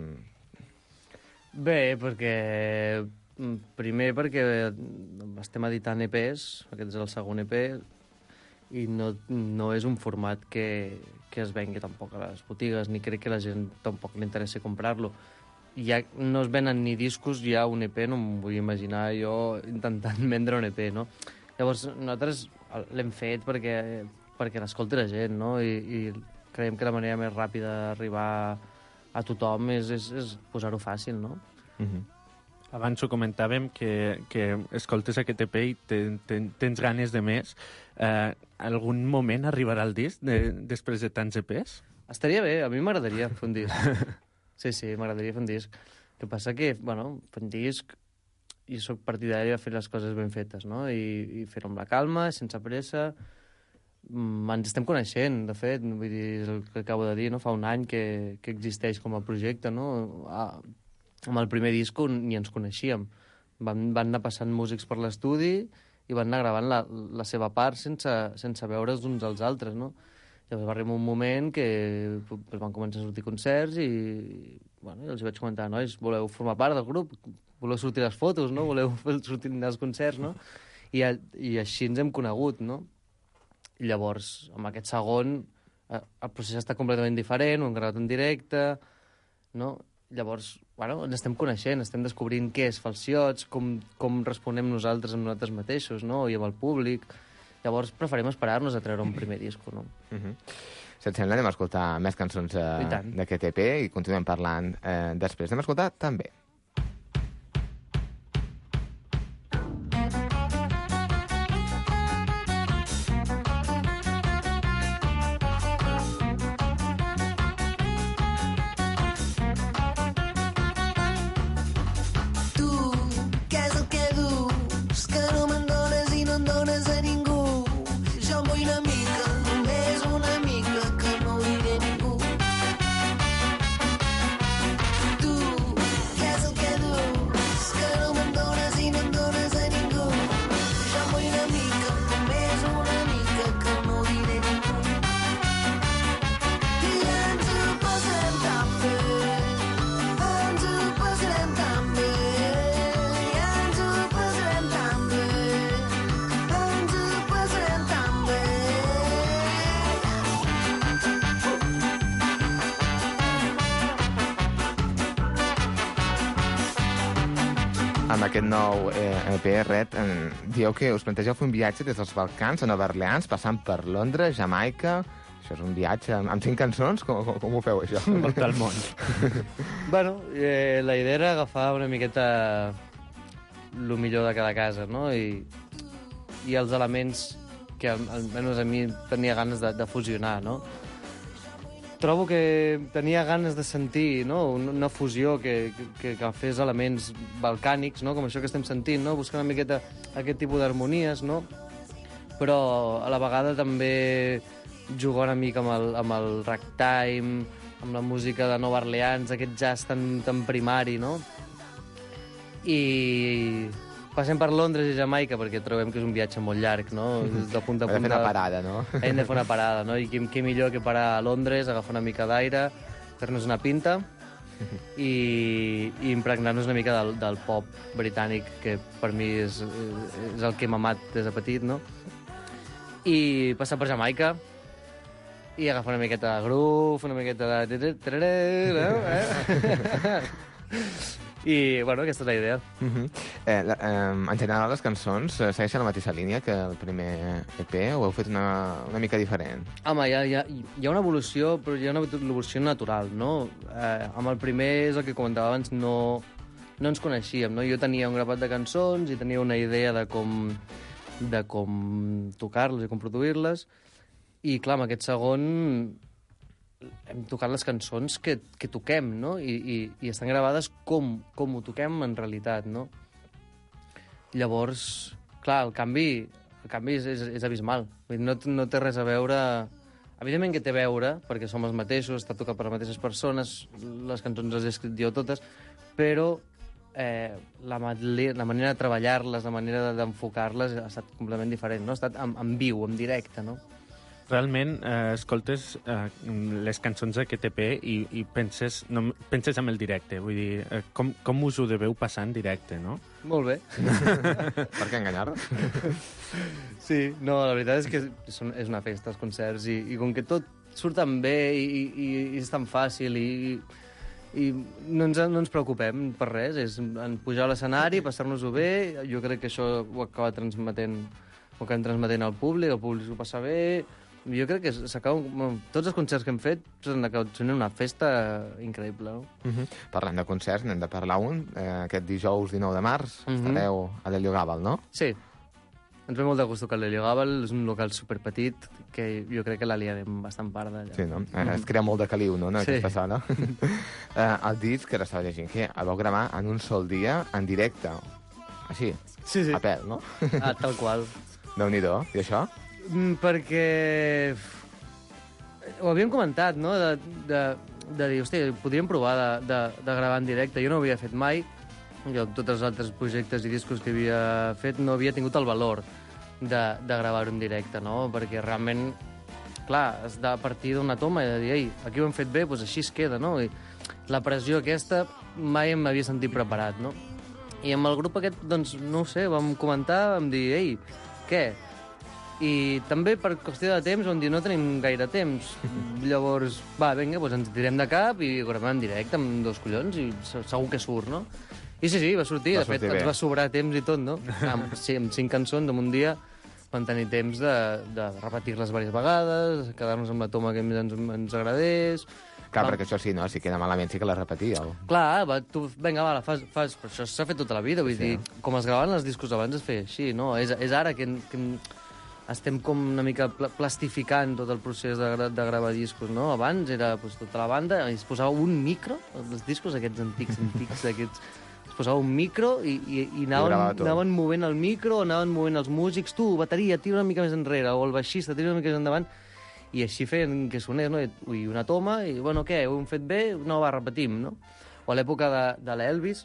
Bé, primer perquè estem editant EPs, aquest és el segon EP, i no és un format que es vengui tampoc a les botigues, ni crec que la gent tampoc li interessi comprar-lo. Ja no es venen ni discos, ja un EP, no em vull imaginar jo intentant vendre un EP, no? Llavors, nosaltres l'hem fet perquè l'escolti la gent, no? I creiem que la manera més ràpida d'arribar a tothom és posar-ho fàcil, no? Abans ho comentàvem que escoltes aquest EP i tens ganes de més. Algun moment arribarà el disc després de tants EPs? Estaria bé, a mi m'agradaria fer un disc. Sí, m'agradaria fer un disc. El que passa que, bueno, fer un disc, jo soc partidari de fer les coses ben fetes, no? I fer-ho amb la calma, sense pressa. Ens estem coneixent, de fet, vull dir, és el que acabo de dir, no? Fa un any que existeix com a projecte, no? Amb el primer disco ni ens coneixíem. Van anar passant músics per l'estudi i van anar gravant la seva part sense veure's uns als altres, no? Llavors va arribar un moment que van començar a sortir concerts i els vaig comentar, nois, voleu formar part del grup? Voleu sortir les fotos, no? Voleu sortir als concerts, no? I així ens hem conegut, no? I llavors, amb aquest segon, el procés està completament diferent, ho hem gravat en directe, no? Llavors, ens estem coneixent, estem descobrint què és Falciots, com responem nosaltres amb nosaltres mateixos, no? I amb el públic. Llavors, preferim esperar-nos a treure un primer disco, no? Si et sembla, anem a escoltar més cançons d'aquest EP i continuem parlant després. Anem a escoltar també. Amb aquest nou EP, Red, dieu que us plantegeu fer un viatge des dels Balcans a Nova Orleans, passant per Londres, Jamaica... Això és un viatge amb 5 cançons? Com ho feu, això? Voltar el món. Bueno, la idea era agafar una miqueta el millor de cada casa, no? I els elements que almenys a mi tenia ganes de fusionar, no? Trobo que tenia ganes de sentir, no?, una fusió que fes elements balcànics, no?, com això que estem sentint, no?, buscar una miqueta aquest tipus d'harmonies, no?, però a la vegada també jugar una mica amb el ragtime, amb la música de Nova Orleans, aquest jazz tan primari, no? I passem per Londres i Jamaica perquè trobem que és un viatge molt llarg, no? De punta a punta. Hem de fer una parada, no? Hem de fer una parada, no? I què millor que parar a Londres, agafar una mica d'aire, fer-nos una pinta i impregnar-nos una mica del pop britànic, que per mi és el que m'ha amat des de petit, no? I passar per Jamaica i agafar una miqueta de groove, una miqueta de... I, bueno, aquesta és la idea. En general, les cançons segueixen la mateixa línia que el primer EP o heu fet una mica diferent? Home, hi ha una evolució, però hi ha una evolució natural, no? Amb el primer, és el que comentava abans, no ens coneixíem, no? Jo tenia un grapat de cançons i tenia una idea de com tocar-les i com produir-les, i, clar, amb aquest segon hem tocat les cançons que toquem, no? I estan gravades com ho toquem en realitat, no? Llavors, clar, el canvi és abismal. No té res a veure... Evidentment que té a veure, perquè som els mateixos, està tocat per les mateixes persones, les cançons les he escrit jo totes, però la manera de treballar-les, la manera d'enfocar-les ha estat completament diferent, no? Ha estat en viu, en directe, no? Realment, escoltes les cançons d'aquest EP i penses en el directe. Vull dir, com us ho deveu passar en directe, no? Molt bé. Per què enganyar? Sí, no, la veritat és que és una festa, els concerts, i com que tot surt tan bé i és tan fàcil i no ens preocupem per res, és pujar a l'escenari, passar-nos-ho bé, jo crec que això ho acaba transmetent al públic, el públic s'ho passa bé. Jo crec que tots els concerts que hem fet s'han acabat sent una festa increïble, no? Parlant de concerts, n'hem de parlar un. Aquest dijous 19 de març estareu a l'Helio Gàbal, no? Sí. Ens ve molt de gust tocar l'Helio Gàbal, és un local superpetit que jo crec que l'aliarem bastant parda. Sí, no? Es crea molt de caliu, no?, en aquesta sala. El disc, que ara estava llegint, que el vau gravar en un sol dia, en directe. Així, a pèl, no? Tal qual. Déu-n'hi-do. I això? Perquè ho havíem comentat, no?, de dir, hòstia, podríem provar de gravar en directe. Jo no ho havia fet mai. Jo, tots els altres projectes i discos que havia fet, no havia tingut el valor de gravar-ho en directe, no? Perquè realment, clar, has de partir d'una toma i de dir, ei, aquí ho hem fet bé, doncs així es queda, no? I la pressió aquesta mai em havia sentit preparat, no? I amb el grup aquest, doncs, no ho sé, vam comentar, vam dir, ei, què? I també per qüestió de temps vam dir no tenim gaire temps. Llavors, vinga, doncs ens tirem de cap i gravem en directe amb 2 collons i segur que surt, no? I sí, va sortir. De fet, ens va sobrar temps i tot, no? Amb 5 cançons en un dia vam tenir temps de repetir-les diverses vegades, quedar-nos amb la toma que més ens agradés. Clar, perquè això sí, no? Si queda malament sí que la repetíeu. Clar, vinga, fas... Però això s'ha fet tota la vida, vull dir, com es gravaven els discos abans es feia així, no? És ara que estem com una mica plastificant tot el procés de gravar discos, no? Abans era tota la banda, es posava un micro, els discos aquests antics, es posava un micro i anaven movent el micro, anaven movent els músics, tu, bateria, tira una mica més enrere, o el baixista, tira una mica més endavant, i així feien que sonés, no? I una toma, i, bueno, què, ho hem fet bé? No, repetim, no? O a l'època de l'Elvis,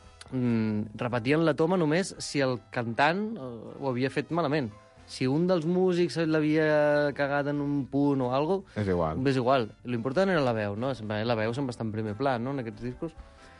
repetien la toma només si el cantant ho havia fet malament. Si un dels músics l'havia cagat en un punt o alguna cosa... És igual. L'important era la veu, no? La veu sempre està en primer pla, no?, en aquests discos.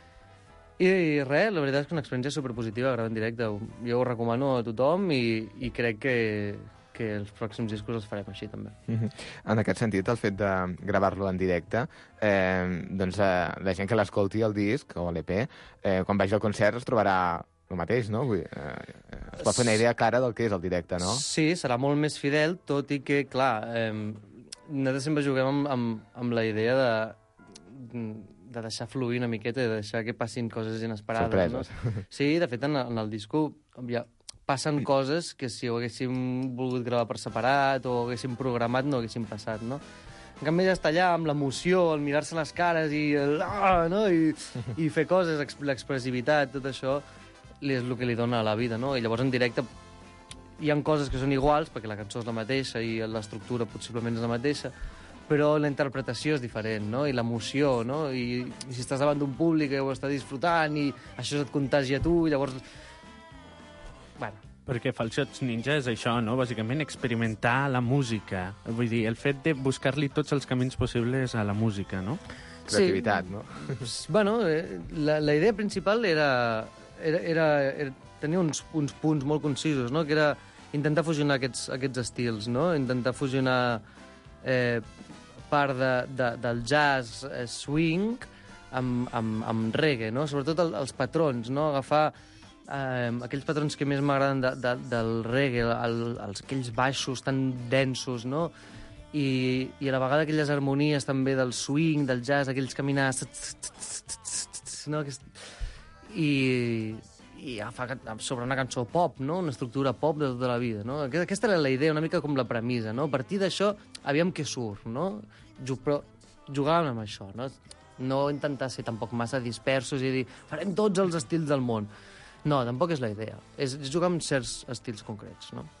I res, la veritat és que una experiència superpositiva gravar en directe. Jo ho recomano a tothom i crec que els pròxims discos els farem així, també. En aquest sentit, el fet de gravar-lo en directe, doncs la gent que l'escolti, el disc o l'EP, quan vagi al concert es trobarà el mateix, no? Es pot fer una idea clara del que és el directe, no? Sí, serà molt més fidel, tot i que, clar, nosaltres sempre juguem amb la idea deixar fluir una miqueta, de deixar que passin coses inesperades. Sorpreses. No? Sí, de fet, en el disco passen coses que si ho haguéssim volgut gravar per separat o ho haguéssim programat no haguéssim passat, no? En canvi, ja està allà amb l'emoció, el mirar-se les cares no? I fer coses, l'expressivitat, tot això, és el que li dona a la vida, no? I llavors en directe hi ha coses que són iguals, perquè la cançó és la mateixa i l'estructura possiblement és la mateixa, però la interpretació és diferent, no? I l'emoció, no? I si estàs davant d'un públic que ho està disfrutant i això et contagia a tu, llavors... Bueno. Perquè Falsets Ninja és això, no? Bàsicament experimentar la música. Vull dir, el fet de buscar-li tots els camins possibles a la música, no? Creativitat, no? Bueno, la idea principal era tenir uns punts molt concisos, no? Que era intentar fusionar aquests estils, no? Intentar fusionar part del jazz swing amb reggae, no? Sobretot els patrons, no? Agafar aquells patrons que més m'agraden del reggae, aquells baixos tan densos, no? I a la vegada aquelles harmonies també del swing, del jazz, aquells caminars... No? I agafar sobre una cançó pop, no? Una estructura pop de tota la vida, no? Aquesta era la idea, una mica com la premissa, no? A partir d'això, aviam què surt, no? Però jugàvem amb això, no? No intentar ser tampoc massa dispersos i dir farem tots els estils del món. No, tampoc és la idea. És jugar amb certs estils concrets, no?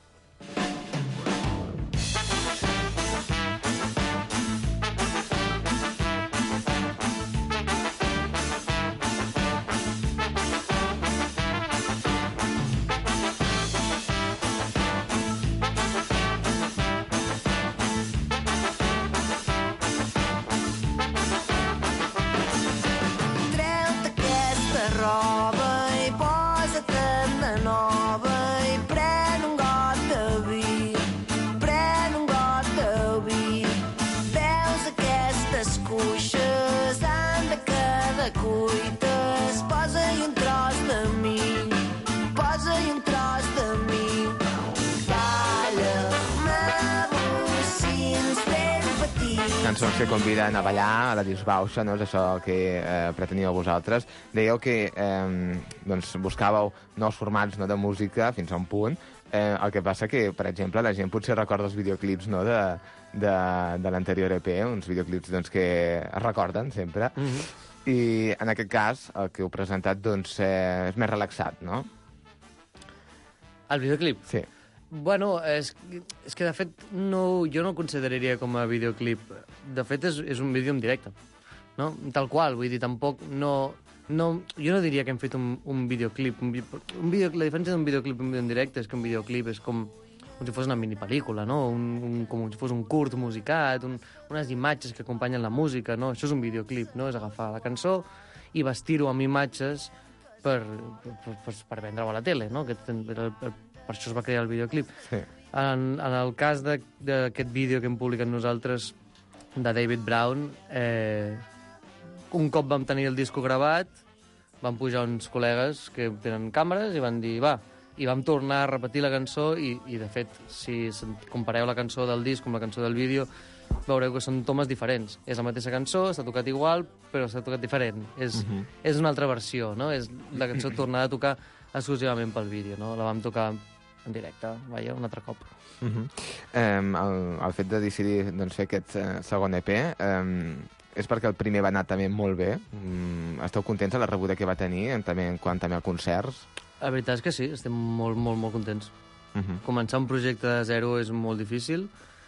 Treu-te aquesta roba i posa-te'n de nova i pren un got de vi, pren un got de vi. Veus aquestes cuixes, han de quedar cuites, posa-hi un tros de mi, posa-hi un tros de mi. Balla-me bocins ben petits. Cançons que conviden a ballar, a la disbauxa, no és això el que preteníeu vosaltres. Dèieu que doncs, buscàveu nous formats, no, de música fins a un punt. El que passa que, per exemple, la gent potser recorda els videoclips, no, de l'anterior EP, uns videoclips doncs, que es recorden sempre. I en aquest cas, el que heu presentat doncs, és més relaxat, no? El videoclip? Sí. Bueno, és que de fet jo no ho consideraria com a videoclip. De fet és un vídeo en directe, no? Tal qual, vull dir, tampoc jo no diria que hem fet un videoclip. La diferència d'un videoclip i un vídeo en directe és que un videoclip és com si fos una minipel·lícula, no? Com si fos un curt musicat, unes imatges que acompanyen la música, no? Això és un videoclip, no? És agafar la cançó i vestir-ho amb imatges per vendre-ho a la tele, no? Per això es va crear el videoclip. Sí. En el cas d'aquest vídeo que hem publicat nosaltres, de David Brown, un cop vam tenir el disco gravat, van pujar uns col·legues que tenen càmeres i van dir, va, i vam tornar a repetir la cançó i de fet, si compareu la cançó del disc amb la cançó del vídeo, veureu que són tomes diferents. És la mateixa cançó, s'ha tocat igual, però s'ha tocat diferent. És una altra versió, no? És la cançó tornada a tocar exclusivament pel vídeo, no? La vam tocar en directe, vaja, un altre cop. El fet de decidir doncs, fer aquest segon EP és perquè el primer va anar també molt bé. Esteu contents de la rebuda que va tenir, també en quant també a concerts? La veritat és que sí, estem molt, molt, molt contents. Començar un projecte de zero és molt difícil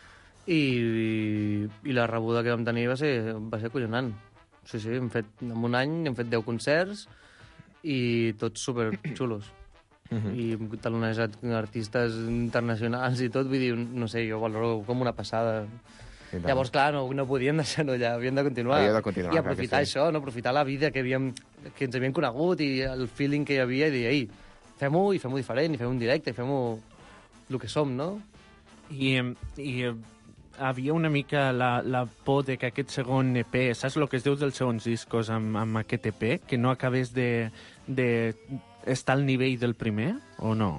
i la rebuda que vam tenir va ser acollonant. Sí, en un any hem fet 10 concerts i tots superxulos. I talonejat artistes internacionals i tot, vull dir, no sé, jo valoro com una passada. Llavors, clar, no podíem deixar-ho allà, havíem de continuar. I aprofitar això, no? Aprofitar la vida que ens havíem conegut i el feeling que hi havia i dir, ei, fem-ho diferent, i fem-ho en directe, i fem-ho el que som, no? I havia una mica la por de que aquest segon EP, saps el que es diu dels segons discos amb aquest EP, que no acabés de estar al nivell del primer, o no?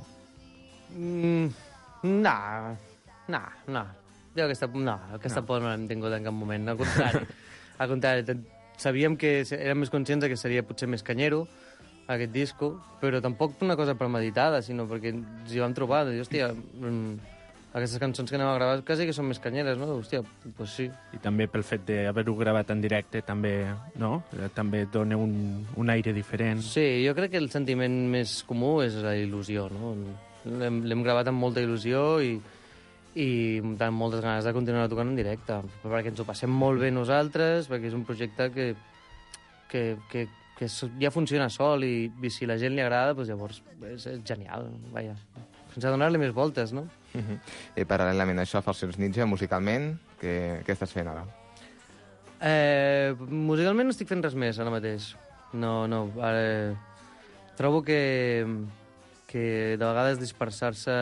No. Jo aquesta por no l'hem tingut en cap moment, al contrari. Al contrari, sabíem que érem més conscients que seria potser més canyero, aquest disco, però tampoc una cosa premeditada, sinó perquè ens hi vam trobar, de dir, hòstia, aquestes cançons que anem a gravar quasi que són més canyeres, no? Hòstia, doncs sí. I també pel fet d'haver-ho gravat en directe també, no? També dona un aire diferent. Sí, jo crec que el sentiment més comú és la il·lusió, no? L'hem gravat amb molta il·lusió i amb moltes ganes de continuar tocant en directe, perquè ens ho passem molt bé nosaltres, perquè és un projecte que ja funciona sol i si la gent li agrada, doncs llavors és genial, vaja. Sense donar-li més voltes, no? I paral·lelament a això, Falsions Ninja, musicalment, què estàs fent ara? Musicalment no estic fent res més ara mateix. No, ara trobo que de vegades dispersar-se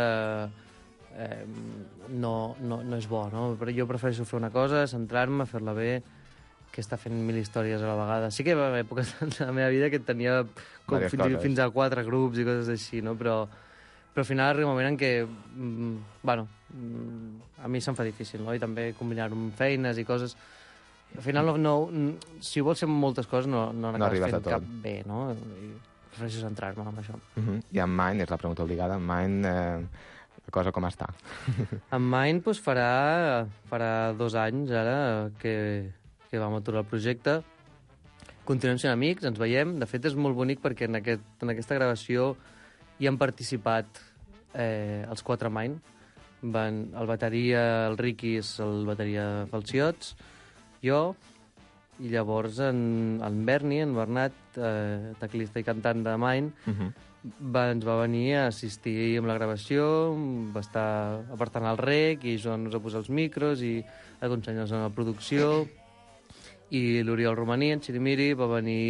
no és bo, no? Però jo prefereixo fer una cosa, centrar-me, fer-la bé, que està fent 1000 històries a la vegada. Sí que hi va haver èpoques de la meva vida que tenia fins a 4 grups i coses així, no? Però al final arriba un moment en què, a mi se'm fa difícil, no? I també combinar-ho amb feines i coses. Al final, si vols fer moltes coses, no acabes fent cap bé, no? I prefereixo centrar-me en això. I amb Mind, és la pregunta obligada, amb Mind, la cosa com està? Amb Mind, doncs, farà 2 anys, ara, que vam aturar el projecte. Continuem sent amics, ens veiem. De fet, és molt bonic perquè en aquesta gravació hi han participat els 4 Mind. El bateria, el Riqui, és el bateria Falciots, jo, i llavors en Berni, en Bernat, teclista i cantant de Mind, ens va venir a assistir amb la gravació, va estar apartant el rec i ajudant-nos a posar els micros i aconsellant-nos en la producció. I l'Oriol Romaní, en Xirimiri, va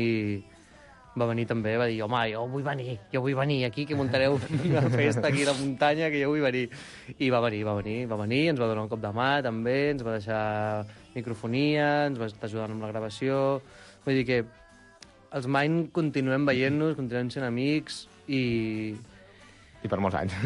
venir també, va dir, home, jo vull venir aquí, que muntareu una festa aquí a la muntanya, que jo vull venir. I va venir, ens va donar un cop de mà, també, ens va deixar microfonia, ens va estar ajudant amb la gravació. Vull dir que els Mind continuem veient-nos, continuem sent amics i per molts anys.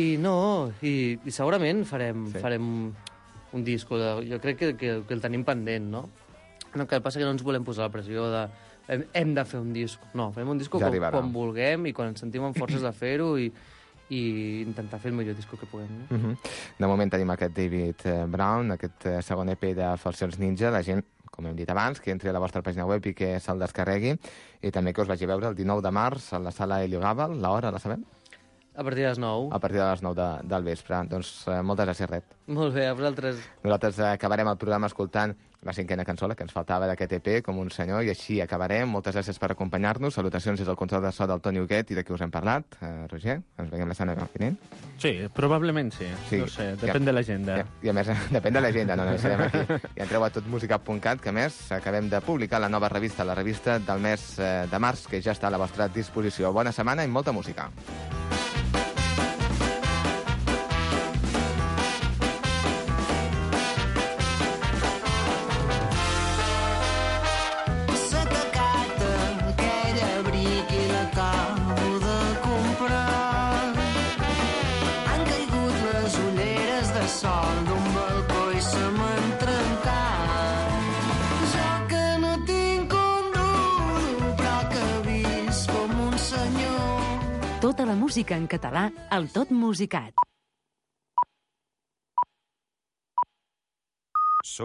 I segurament farem un disco. Jo crec que el tenim pendent, no? El que passa que no ens volem posar la pressió de hem de fer un disc. No, farem un disc quan vulguem i quan ens sentim amb forces de fer-ho i intentar fer el millor disc que puguem. No? De moment tenim aquest David Brown, aquest segon EP de Falsions Ninja. La gent, com hem dit abans, que entri a la vostra pàgina web i que se'l descarregui, i també que us vagi a veure el 19 de març a la sala Helio Gàbal. L'hora, la sabem? A partir de les 9. A partir de les 9 del vespre. Doncs moltes gràcies, Ret. Molt bé, a vosaltres. Nosaltres acabarem el programa escoltant la 5a cançó, la que ens faltava d'aquest EP, Com un senyor, i així acabarem. Moltes gràcies per acompanyar-nos. Salutacions des del control de so del Toni Huguet i de qui us hem parlat. Roger, ens veiem la setmana vinent? Sí, probablement sí. No sé, depèn de l'agenda. I a més, depèn de l'agenda, no serem aquí. I entreu a totmusica.cat, que a més acabem de publicar la nova revista, la revista del mes de març, que ja està a la vostra disposició. Bona setmana i molta música. Tota la música en català al Tot Musicat.